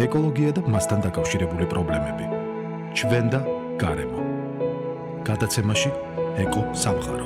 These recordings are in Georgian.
ეკოლოგია და მასთან დაკავშირებული პრობლემები. ჩვენ და გარემო. გადაცემაში ეკო სამყარო.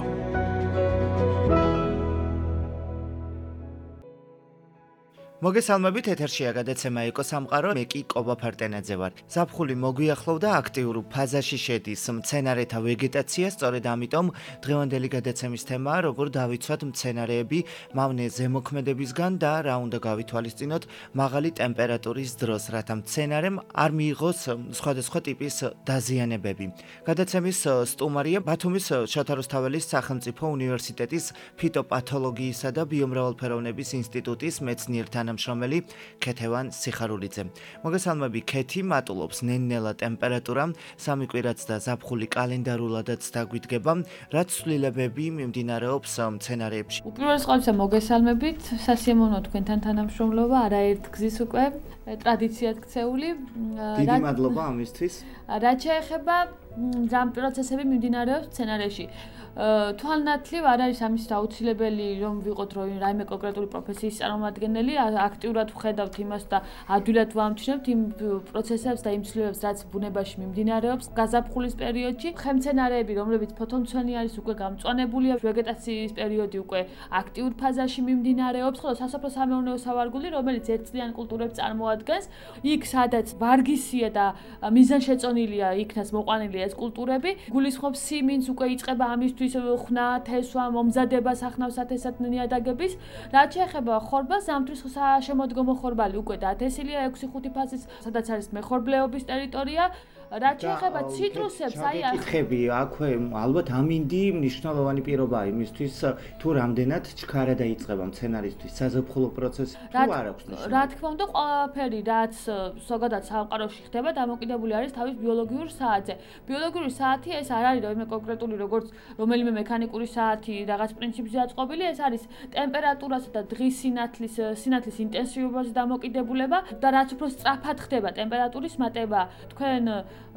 მოგესალმებით, ეთერშია გადაცემა ეკო სამყარო, მე კი კობა ფარტენაძე ვარ. ზაფხული მოგვიახლოვდა, აქტიურ ფაზაში შედის მცენარეთა ვეგეტაცია, სწორედ ამიტომ დღევანდელი გადაცემის თემაა, როგორ დავიცვათ მცენარეები მავნე ზემოქმედებისგან და რა უნდა გავითვალისწინოთ მაღალი ტემპერატურის დროს, რათა მცენარემ არ მიიღოს სხვადასხვა ტიპის დაზიანებები. გადაცემის სტუმარია ბათუმის შოთა რუსთაველის სახელმწიფო უნივერსიტეტის ფიტოპათოლოგიისა და ბიომრავალფეროვნების ინსტიტუტის მეცნიერთა თანამშრომელი ქეთევან სიხარულიძე. მოგესალმები, ქეთი, მატულობს ნენელა ტემპერატურა, სამი კვირაც და ზაფხული კალენდარულადაც დაგვიდგება, რაც ცვლილებები მიმდინარეობს მცენარეებში. უპირველეს ყოვლისა მოგესალმებით, სასიამოვნოა თქვენთან თანამშრომლობა, არაერთ გზის უკვე ტრადიციად ქცეული. დიდი მადლობა ამისთვის. რაც შეეხება ძამ პროცესები მიმდინარეობს მცენარეში. თვალნათლივ არ არის ამის აუცილებელი რომ ვიყოთ რაიმე კონკრეტული პროფესიის წარმომადგენელი, აქტიურად ვხედავთ იმას და ადვილად ვამჩნევთ იმ პროცესებს და იმ ცვლილებებს, რაც ბუნებაში მიმდინარეობს გაზაფხულის პერიოდში. ხემცენარეები, რომლებიც ფოთოლმცვენი არის, უკვე გამწვანებულია, ვეგეტაციის პერიოდი უკვე აქტიურ ფაზაში მიმდინარეობს, ხოლო სასოფლო-სამეურნეო სავარგული, რომელიც ერთწლიან კულტურებს წარმოადგენს, იქ სადაც ვარგისია და მიზანშეწონილია, იქნას მოყვანილია ეს კულტურები, გულისხმობს სიმინს, უკვე იწყება ამისთვის ხნა, თესვა, მომზადება სახნავ-სათესად ნიადაგების. რაც შეეხება ხორბალს, ზამთრის შემოდგომო ხორბალი უკვე დათესილია 6-5 ფაზის, სადაც არის მეხორბლეობის ტერიტორია. რაც შეეხება ციტრუსებს, აი კითხები აქვე ალბათ ამინდი მნიშვნელოვანი პირობაა იმისთვის, თუ რამდენად ჩქარა დაიწყება მცენარისთვის საზაფხულო პროცესი, თუ არ აქვს ნიშანი. რა თქმა უნდა, ყველაფერი, რაც ზოგადად სამყაროში ხდება, დამოკიდებული არის თავის ბიოლოგიურ საათზე. ბიოლოგიური საათი ეს არ არის რაიმე კონკრეტული როგორც რომელიმე მექანიკური საათი რაღაც პრინციპზე აწყობილი, ეს არის ტემპერატურასა და დღის სინათლის ინტენსივობაზე დამოკიდებულება და რაც უფრო სწრაფად ხდება ტემპერატურის მატება, თქვენ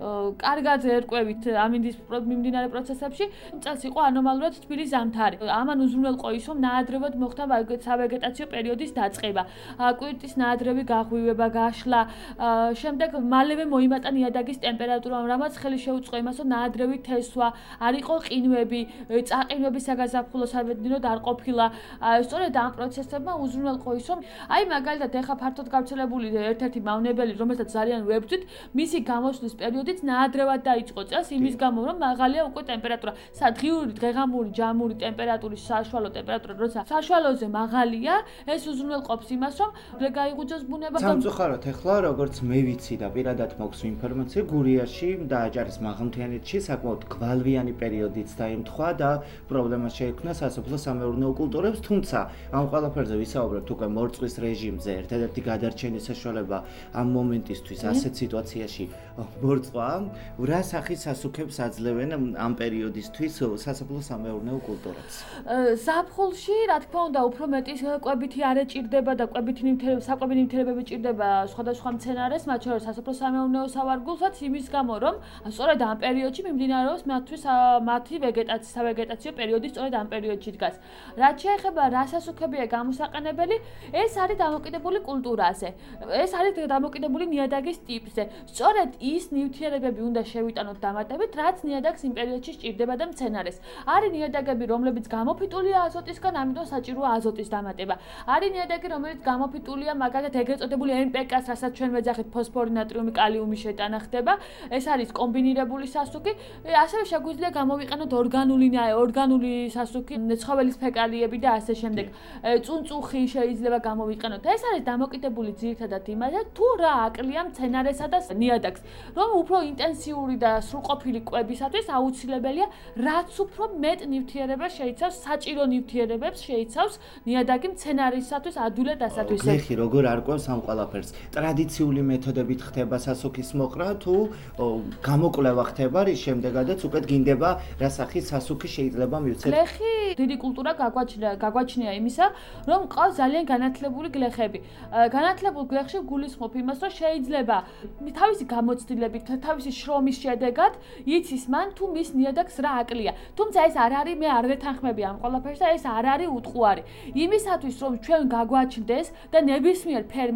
კარგად ერკვევით ამინდის მიმდინარე პროცესებში, წელს იყო ანომალურად თბილი ზამთარი. ამან უზრუნველყო ის, რომ ნაადრევად მოხდა სავეგეტაციო პერიოდის დაწყება. კვირტის ნაადრევი გაღვივება, გაშლა, შემდეგ მალევე მოიმატა ნიადაგის ტემპერატურა, რამაც ხელი შეუწყო იმას, რომ ნაადრევი თესვა, არ იყო ყინვები, წაყინვები საგაზაფხულო საბედნიეროდ არ ყოფილა. სწორედ ამ პროცესებმა უზრუნველყო ის, რომ აი მაგალითად ეხა ფართოდ გავრცელებული ერთ-ერთი მავნებელი, რომელსაც ძალიან ვებრძვით, მისი გამოსვლის პერიოდიც ნაადრევად დაიწყო წელს, იმის გამო, რომ მაღალია უკვე ტემპერატურა. დღიური, დღეღამური, ჯამური ტემპერატურის საშუალო ტემპერატურა, როცა საშუალოზე მაღალია, ეს უზრუნველყოფს იმას, რომ გაიგუძოს ბუნება. სამწუხაროდ ეხლა, როგორც მე ვიცი და პირადად მაქვს ინფორმაცია, გურიაში და აჭარის მაღალმთიანეთში საკმაოდ გვალვიანი პერიოდიც დაემთხვა და პრობლემა შეექმნა სასოფლო-სამეურნეო კულტურებს, თუმცა ამ ყველაფერზე ვისაუბრებთ უკვე მორწყვის რეჟიმზე, ერთადერთი გადარჩენის საშუალება ამ მომენტისთვის ასეთ სიტუაციაში მორწყვა, რა სახის სასუქებს აძლევენ ამ პერიოდისთვის სასოფლო-სამეურნეო კულტურებს? ზაფხულში, რა თქმა უნდა, უფრო მეტი კვებითი არე ჭირდება და საკვები ნივთიერებები ჭირდება სხვადასხვა მცენარეს, მათ შორის სასოფლო-სამეურნეო სავარგულსაც, იმის გამო, რომ სწორედ ამ პერიოდში მიმდინარეობს მათი სავეგეტაციო პერიოდი სწორედ ამ პერიოდში დგას. რაც შეეხება რა სასუქებია გამოსაყენებელი, ეს არის დამოკიდებული კულტურაზე. ეს არის დამოკიდებული ნიადაგის ტიპზე. სწორედ ის ნივთიერებები უნდა შევიტანოთ დამატებით, რაც ნიადაგს იმ პერიოდში სჭირდება და მცენარეს. არის ნიადაგები, რომლებიც გამოფიტულია აზოტისგან, ამიტომ საჭიროა აზოტის დამატება. არის ნიადაგი, რომელიც გამოფიტულია მაგალითად ეგრეთ წოდებული NPK-ს, რასაც ჩვენ ვეძახით ფოსფორი, ნატრიუმი, კალიუმი შეტანა ხდება. ეს არის კომბინირებული სასუქი. ასევე შეგვიძლია გამოვიყენოთ ორგანული სასუქი, ცხოველის ფეკალიები და ასე შემდეგ. წუნწუხი შეიძლება გამოვიყენოთ. ეს არის დამოკიდებული ძირითადად იმაზე, თუ რა აკლია მცენარესა და ნიადაგს. რომ უფრო ინტენსიური და სრულყოფილი კვებისათვის აუცილებელია, რაც უფრო მეტ ნივთიერებას შეიცავს, საჭირო ნივთიერებებს შეიცავს ნიადაგი მცენარისათვის ადვილად ასათვისებს. გლეხი როგორ არკვევს ამ ყველაფერს? ტრადიციული მეთოდებით ხდება სასუქის მოყრა თუ გამოკვლევა ხდება, რის შემდეგაც უკვე გინდება რა სახის სასუქი შეიძლება მივცეთ? გლეხი დიდი კულტურა გაგვაჩნია იმისა, რომ ყავს ძალიან განათლებული გლეხები. განათლებულ გლეხში გულისხმობ იმას, რომ შეიძლება თავისი გამოცდილებით, თავისი შრომის შედეგად იცის მან თუ მის ნიადაგს რა აკლია. თუმცა ეს არ არის, მე არ ვეთანხმები ამ ყველაფერს და ეს არ არის უტყუარი. იმისათვის, რომ ჩვენ გაგვაჩნდეს და ნებისმიერ ფერმერს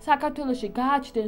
საქართველოში გააჩნდნენ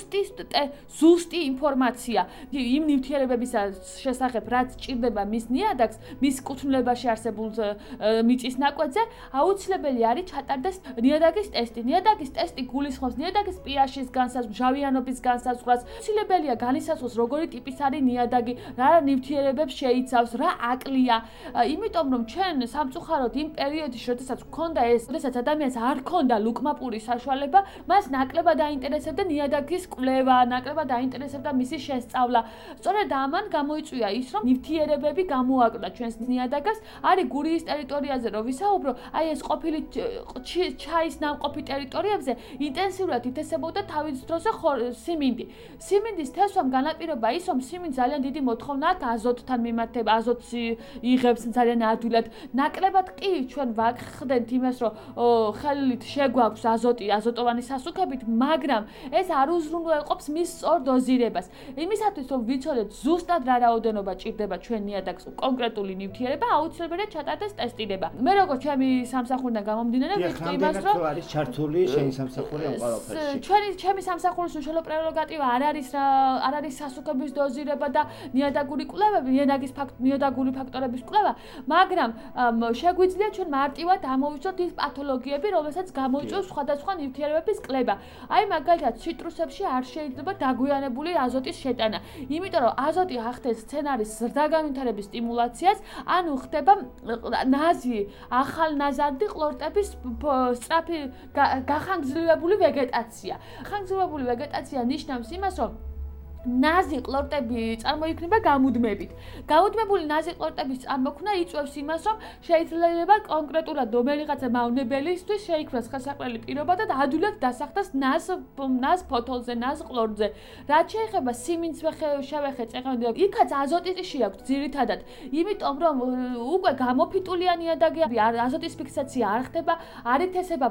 ზუსტი ინფორმაცია იმ ნივთიერებების შესახებ, რაც ჭირდება მის ნიადაგს, მის კუთვნილებაში არსებულ მიწის ნაკვეთზე, აუცილებელი არის ჩატარდეს ნიადაგის ტესტი. ნიადაგის ტესტი გულისხმობს ნიადაგის pH-ის განსაზღვრას, მჟავიანობის განსაზღვრას. აუცილებელია განისაზღვროს როგორი ტიპის არის ნიადაგი, რა ნივთიერებებს შეიცავს, რა აკლია. იმიტომ რომ ჩვენ სამწუხაროდ იმ პერიოდში, როდესაც გქონდა ეს, როდესაც ადამიანს არ ჰქონდა ლუკმაპური საშუალება, მას ნაკლებად აინტერესებდა ნიადაგის კვლევა, ნაკლებად აინტერესებდა მისი შესწავლა. სწორედ ამან გამოიწვია ის, რომ ნივთიერებები გამოაკლდა ჩვენს ნიადაგს. არის გურიის ტერიტორიაზე რომ ვისაუბრო, აი ეს ყოფილი ჩაის ნამყოფი ტერიტორიებზე ინტენსიურად ითესებოდა თავის დროზე სიმინდი. სიმინდის თესვამ განაპირობა ის, რომ სიმინდს ძალიან დიდი მოთხოვნა აქვს აზოტთან მიმართება, აზოტს იღებს ძალიან ადვილად. ნაკლებად კი ჩვენ ვაგხდენთ იმას, რომ ხელით შეგვაქვს აზოტოვანი სასუქებით, მაგრამ ეს არ უზრუნველყოფს მის სწორ დოზირებას. იმისათვის რომ ვიცოდეთ ზუსტად რა რაოდენობა ჭირდება ჩვენ ნიადაგს კონკრეტული ნივთიერება, აუცილებელია ჩატარდეს ტესტირება. მე როგორც ჩემი სამსახურიდან გამომდინარე, ვიტყვი იმას, რომ არის ჩართული შენი სამსახური ამ ყველაფერში. ჩემი სამსახურის უშუალო პრეროგატივა არ არის სასუქების დოზირება და ნიადაგური კვლევები, ნიადაგური ფაქტორების კვლევა, მაგრამ შეგვიძლია ჩვენ მარტივად ამოვიცნოთ ის პათოლოგიები, რომელსაც გამოიწვევს სხვადასხვა ნივთიერებების კლება. აი მაგალითად, ციტრუსებში არ შეიძლება დაგვიანებული აზოტის შეტანა, იმიტომ რომ აზოტი ახდენს სცენარის ზრდაგანვითარების სტიმულაციას, ანუ ხდება ახალნაზარდი ყლორტების სწრაფი გახანგრძლივებული ვეგეტაცია. ხანგრძლივებული ვეგეტაცია ნიშნავს იმას, რომ ნაზი ყლორტები წარმოიქმნება გამუდმებით. გამუდმებული ნაზი ყლორტების წარმოქმნა იწვევს იმას, რომ შეიძლება კონკრეტულად რომელიღაცა მავნებელისთვის შეიქმნას ხელსაყრელი პირობა და ადვილად დასახდას ნაზ ფოთოლზე, ნაზ ყლორტზე. რაც შეეხება სიმინდს შევეხეთ წეღავდე, იქაც აზოტიტიში აქვს ძირითადად, იმიტომ რომ უკვე გამოფიტულია ნიადაგები, აზოტის ფიქსაცია არ ხდება, არ ითესება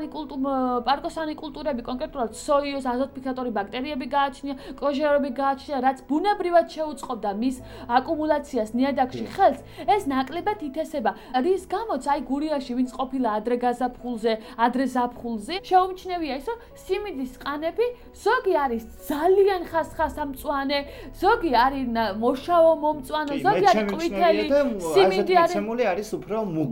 პარკოსანი კულტურები, კონკრეტულად სოიოს აზოტფიქსატორი ბაქტერიები გააჩნია, გააჩნია, რაც ბუნებრივად შეუწყობდა მის აკუმულაციას ნიადაგში ხელს, ეს ნაკლებად ითესება. რის გამოც აი გურიაში ვინც ყოფილა ადრე ზაფხულზე, შეუმჩნევია ის, რომ სიმინდის ყანები ზოგი არის ძალიან ხასხასამწვანე, ზოგი არის მოშავო მომწვანო, ზოგი არის ყვითელი, სიმინდი არის უფრო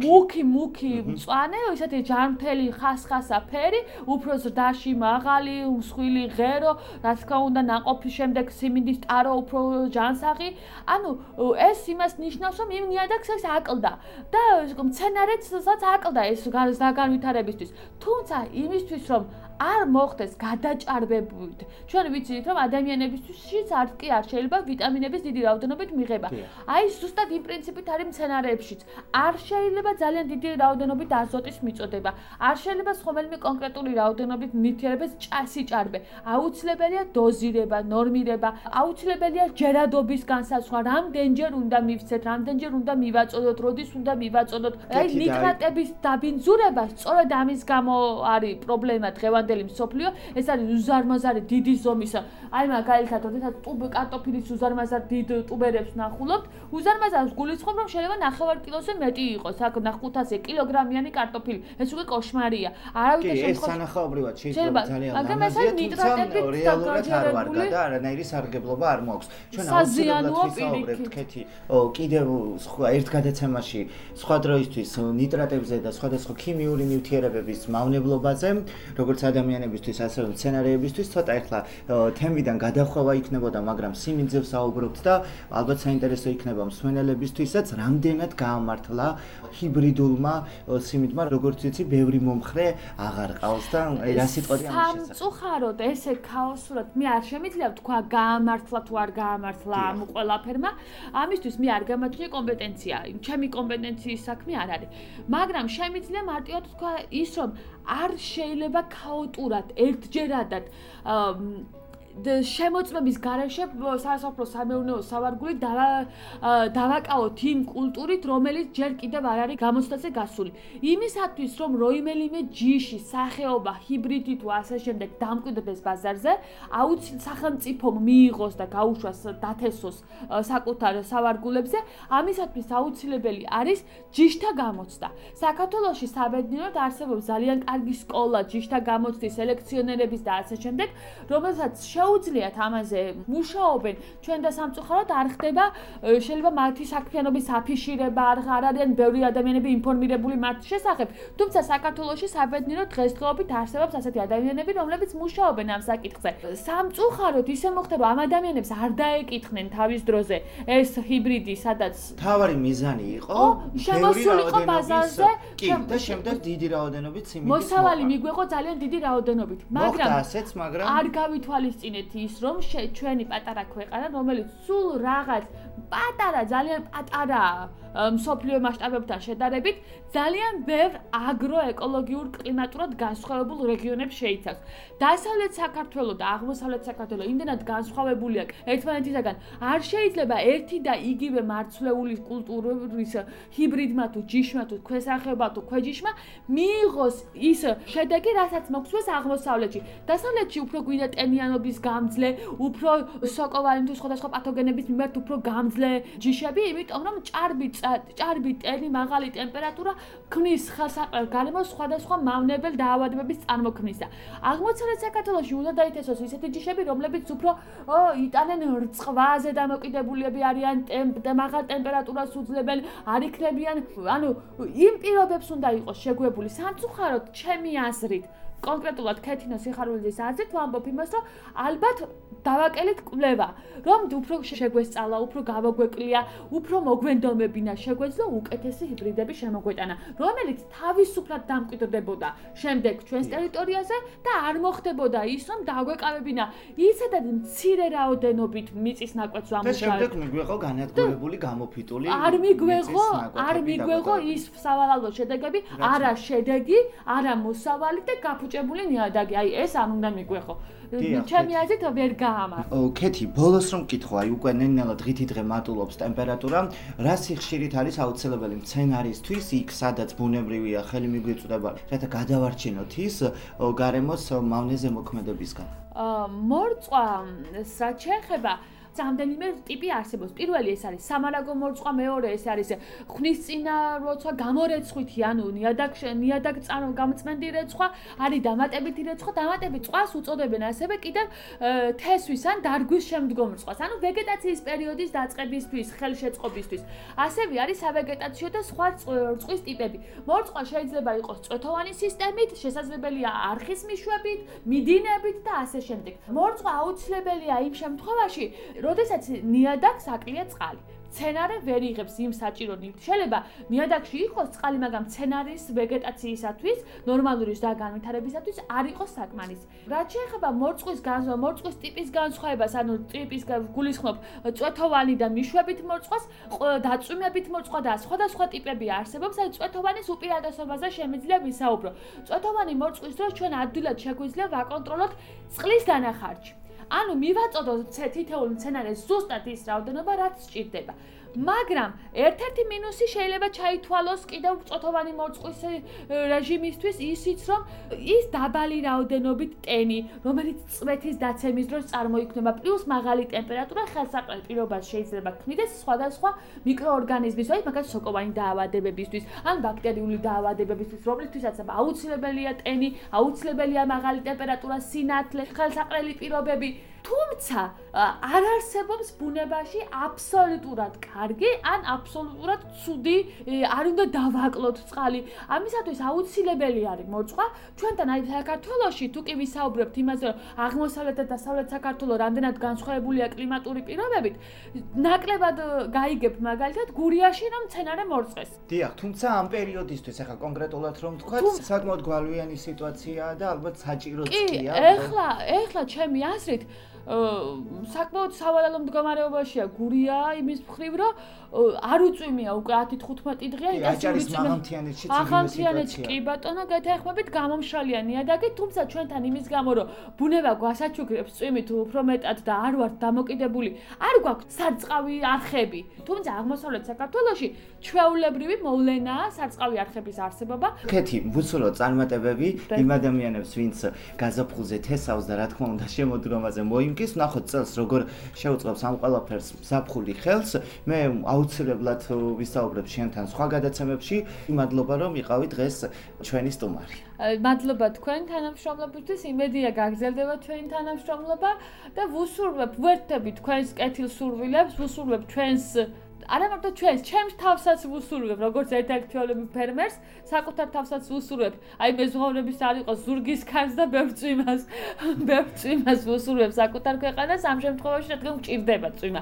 მუქი მწვანე, ისეთი ჯანმრთელი ხასხასა ფერი, უფრო ზრდაში მაღალი, მსხვილი ღერო, რაც თქმა უნდა ნაყოფის შემდეგ სიმინდის ტარო უფრო ჯანსაღი. ანუ ეს იმას ნიშნავს, რომ იმ ნიადაგს ეს აკლდა და მცენარეცსაც აკლდა ეს განვითარებისთვის. თუმცა იმისთვის, რომ არ მოხდეს გადაჭარბებით. ჩვენ ვიცით, რომ ადამიანებისთვისაც კი არ შეიძლება ვიტამინების დიდი რაოდენობით მიღება. აი ზუსტად იმ პრინციპით არის მცენარეებშიც. არ შეიძლება ძალიან დიდი რაოდენობით აზოტის მიწოდება. არ შეიძლება რომელიმე კონკრეტული რაოდენობით ნივთიერების სიჭარბე. აუცილებელია დოზირება, ნორმირება, აუცილებელია ჯერადობის განსაზღვრა, რამდენჯერ უნდა მივცეთ, რამდენჯერ უნდა მივაწოდოთ, როდის უნდა მივაწოდოთ. აი ნიტრატების დაბინძურება სწორედ ამის გამო არის პრობლემა დღევანდელი მსოფლიო. ეს არის უზარმაზარი დიდი ზომის. აი მაგალითად, როდესაც კარტოფილის უზარმაზარ დიდ ტუბერებს ნახულობთ, უზარმაზარს გულისხმობ, რომ შეიძლება 9 კილოზე მეტი იყოს, აქ 500 კილოგრამიანი კარტოფილი. ეს უკვე კოშმარია. არავითარ შემთხვევაში ეს სანახაობრივად შეიძლება ძალიან ლამაზია, თუმცა რეალურად არ ვარგა და არანაირი სარგებლობა არ მაქვს. ჩვენ აუცილებლად ვისაუბრებთ ქეთი, კიდევ ერთ გადაცემაში სხვა დროისთვის ნიტრატებზე და სხვადასხვა ქიმიური ნივთიერებების მავნებლობაზე, როგორც ადამიანებისთვის, ასევე მცენარეებისთვის, ცოტა ახლა თემიდან გადახვევა იქნებოდა, მაგრამ სიმინდზე ვსაუბრობთ და ალბათ საინტერესო იქნება მსმენელებისთვისაც, რამდენად გაამართლა ჰიბრიდულმა სიმინდმა, როგორც ვიცი, ბევრი მომხრე აღარ ყავს და რა სიტყვები ამის შესახებ. სამწუხაროდ ესე ქაოსურად მე არ შემიძლია თქვა გაამართლა თუ არ გაამართლა ამ ყველაფერმა. ამისთვის მე არ გამაჩნია კომპეტენცია. ჩემი კომპეტენციის საქმე არ არის. მაგრამ შემიძლია მარტივად თქვა ის, რომ არ შეიძლება ქაოტურად ერთჯერადად შემოწმების გარეშე სასოფლო-სამეურნეო სავარგული დავაკავოთ იმ კულტურით, რომელიც ჯერ კიდევ არ არის გამოცდაზე გასული. იმისათვის, რომ რომელიმე ჯიში, სახეობა, ჰიბრიდი თუ ასე შემდეგ დამკვიდრდეს ბაზარზე, აუცილებლად სახელმწიფომ მიიღოს და გაუშვას დათესოს საკუთარ სავარგულებზე, ამისათვის აუცილებელი არის ჯიშთა გამოცდა. საქართველოში საბედნიეროდ არსებობს ძალიან კარგი სკოლა ჯიშთა გამოცდის, სელექციონერების და ასე შემდეგ, რომელსაც შეუძლიათ ამაზე მუშაობენ, ჩვენ და სამწუხაროდ არ ხდება შეიძლება მათი საქმიანობის აფიშირება, არ არიან ბევრი ადამიანები ინფორმირებული მათ შესახებ, თუმცა საქართველოში საბედნიეროდ დღესდღეობით არსებობს ასეთი ადამიანები, რომლებიც მუშაობენ ამ საკითხზე. სამწუხაროდ ისე მოხდება, ამ ადამიანებს არ დაეკითხნენ თავის დროზე ეს ჰიბრიდი, სადაც თავარი მიზანი იყო შემოსულიყო ბაზარზე, კი, და შემდეგ დიდი რაოდენობით სიმინდის მოსავალი მიგვეყო ძალიან დიდი რაოდენობით, მაგრამ ასეც, მაგრამ არ გავითვალისწინეთ ის, რომ ჩვენი პატარა ქვეყანა, რომელიც სულ რაღაც პატარა, ძალიან პატარა მსოფლიო მასშტაბებთან შედარებით, ძალიან ბევრ აგროეკოლოგიურ კლიმატურად განსხვავებულ რეგიონებს შეიცავს. დასავლეთ საქართველო და აღმოსავლეთ საქართველო იმდენად განსხვავებულია ერთმანეთისაგან, არ შეიძლება ერთი და იგივე მარცვლეული კულტურის ჰიბრიდმა თუ ჯიშმა თუ ქვესახეობა თუ ქვეჯიშმა მიიღოს ის შედეგი, რასაც მოგცვეს აღმოსავლეთში. დასავლეთში უფრო გვინდა ტენიანობის გამძლე, უფრო სოკოვანი თუ სხვადასხვა პათოგენების მიმართ უფრო გამძლე ჯიშები, იმიტომ რომ ჭარბი ტენი, მაღალი ტემპერატურა ქმნის ხელსაყრელ გარემოს სხვადასხვა მავნებელ დაავადებების წარმოქმნისა. აღმოსავლეთ საქართველოში უნდა დაითესოს ისეთი ჯიშები, რომლებიც უფრო იტანენ რწყვაზე დამოკიდებულები არიან, მაღალ ტემპერატურას უძლებენ, არ იქნებიან, ანუ იმ პირობებს უნდა იყოს შეგვებული. სამწუხაროდ, ჩემი აზრით, კონკრეტულად ქეთინოს სიხარულიძის აზრით ვამბობ იმას, რომ ალბათ დავაკელით კვლევა, რომ უფრო შეგვესწავლა, უფრო გავაგვეკლია, უფრო მოგვენდომებინა, შეგვეძლო უკეთესი ჰიბრიდები შემოგვეტანა, რომელიც თავისუფლად დამკვიდრდებოდა შემდეგ ჩვენს ტერიტორიაზე და არ მოხდებოდა ის, რომ დაგვეკავებინა ისედაც მცირე რაოდენობით მიწის ნაკვეთს და ვამუშავებთ. შემდეგ მიგვეყო განადგურებული, გამოფიტული არ მიგვეღო ის სავალალო შედეგები, არა შედეგი, არა მოსავალი და გაფუჭებული ნიადაგი. აი ეს არ უნდა მიგვეღო. ჩემი აზრით ვერ გაამართლე. ქეთი, ბოლოს რომ მკითხვა, აი უკვე ნელ-ნელა დღითიდღე მატულობს ტემპერატურა, რა სიხშირით არის აუცილებელი მცენარისთვის, იქ სადაც ბუნებრივია, ხელი მიგვიწვდება, რათა გადავარჩინოთ ის გარემოს მავნეზე მოქმედებისგან. მორწვა, რაც შეეხება რამდენიმე ტიპი არსებობს. პირველი ეს არის სამარაგო მორწვა, მეორე ეს არის ხვნისწინა როცა, გამორეცხვითი, ანუ ნიადაგ გამწმენდი რეცხვა, არის დამატებითი რეცხვა, დამატებით წყვას უწოდებენ ასევე კიდევ თესვის ან დარგვის შემდგომ რწყვას, ანუ ვეგეტაციის პერიოდის დაწყებისთვის, ხელშეწყობისთვის. ასევე არის სავეგეტაციო და სხვა რწყვის ტიპები. მორწვა შეიძლება იყოს წვეთოვანი სისტემით, შესაძლებელია არხის მიშვებით, მიდინებით და ასე შემდეგ. მორწვა აუცილებელია იმ შემთხვევაში, როდესაც ნიადაგს აკლია წყალი. მცენარე ვერ იღებს იმ საჭირო ნივთს. შეიძლება ნიადაგში იყოს წყალი, მაგრამ მცენარის ვეგეტაციისათვის, ნორმალური განვითარებისათვის არ იყოს საკმარისი. რაც შეეხება მორწყვის ტიპის განსხვავებას, ანუ ტიპის გულისხმობ წვეთოვანი და მიშვებით მორწყვას, დაწვიმებით მორწყვა და სხვადასხვა ტიპები არსებობს. აი წვეთოვანის უპირატესობაზე შემიძლია ვისაუბრო. წვეთოვანი მორწყვის დროს ჩვენ ადვილად შეგვიძლია ვაკონტროლოთ წყლის დანახარჯი. ანუ მივაწოდოთ თითოეულ მცენარეს ზუსტად ის რაოდენობა, რაც სჭირდება. მაგრამ ერთ-ერთი მინუსი შეიძლება ჩაითვალოს კიდევ წვეთოვანი მორწყვის რეჟიმისთვის ისიც, რომ ის დაბალი რაოდენობით ტენი, რომელიც წვეთის დაცემის დროს წარმოიქმნება, პლუს მაღალი ტემპერატურა ხელსაყრელ პირობას შეიძლება ქმნიდეს სხვადასხვა მიკროორგანიზმის, მაგალითად სოკოვანი დაავადებებისთვის, ან ბაქტერიული დაავადებებისთვის, რომლისთვისაც აუცილებელია ტენი, აუცილებელია მაღალი ტემპერატურა, სინათლე, ხელსაყრელი პირობები. თუმცა არ არსებობს ბუნებაში აბსოლუტურად კარგი ან აბსოლუტურად ცუდი, არ უნდა დავაკლოთ წყალი. ამისათვის აუცილებელი არის მორწყვა. ჩვენთან აი საქართველოში თუ კი ვისაუბრებთ იმაზე, რომ აღმოსავლეთ და დასავლეთ საქართველო რამდენად განსხვავებულია კლიმატური პირობებით, ნაკლებად გაიგებ მაგალითად გურიაში რომ მცენარე მორწყვეს. დიახ, თუმცა ამ პერიოდისთვის ახლა კონკრეტულად რომ ვთქვა, საკმაოდ გვალვიანი სიტუაციაა და ალბათ საჭიროც კი. ეხლა ჩემი აზრით საკმაოდ სავალალო მდგომარეობაშია გურია იმის მხრივ, რომ არ უწვიმია უკვე 10-15 დღეა ახალთიანეთში კი ბატონო გეთანხმებით გამომშრალია ნიადაგი, თუმცა ჩვენთან იმის გამო რომ ბუნება გვასაჩუქრებს წვიმით უფრო მეტად და არ ვართ დამოკიდებული, არ გვაქვს სარწყავი არხები. თუმცა აღმოსავლეთ საქართველოში ჩვეულებრივი მოვლენაა სარწყავი არხების არსებობა. კეთი, ვუსულო წარმატებები იმ ადამიანებს, ვინც გაზაფხულზე თესავს და რა თქმა უნდა შემოდგომაზე მოიმკის, ნახოთ წელს როგორ შეუწყობს ამ ყველაფერს ზაფხული ხელს. მე აუცილებლად ვისაუბრებ შენთან სხვა გადაცემებში. მადლობა რომ იყავით დღეს ჩვენი სტუმარი. მადლობა თქვენ თანამშრომლობისთვის, იმედია გაგრძელდება ჩვენი თანამშრომლობა და ვუსურვებ, ვერთდები თქვენს კეთილსურვილებს, ვუსურვებ ჩვენს არა მარტო ჩვენს, ჩემს თავსაც ვუსურვებ, როგორც ერთ-ერთ ჩვეულებრივ ფერმერს, საკუთარ თავსაც ვუსურვებ. აი მეზღვაურების არ იყოს ზურგის ქარს და ბევრ წვიმას ვუსურვებ საკუთარ ქვეყანას, ამ შემთხვევაში რადგან მჭირდება წვიმა.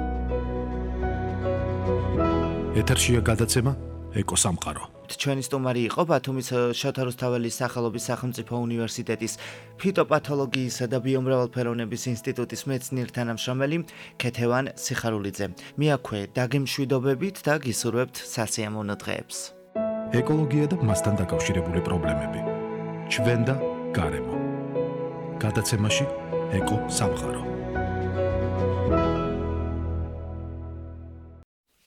ეთერშია გადაცემა ეკოსამყარო. ჩვენი სტუმარი იყო ბათუმის შოთა რუსთაველის სახელობის სახელმწიფო უნივერსიტეტის ფიტოპათოლოგიისა და ბიომრავალფეროვნების ინსტიტუტის მეცნიერ-თანამშრომელი ქეთევან სიხარულიძე. მიაქვე დაგემშვიდობებით და გისურვებთ სასიამოვნო დღეებს. ეკოლოგია და მასთან დაკავშირებული პრობლემები. ჩვენ და გარემო. გადაცემაში ეკოსამყარო.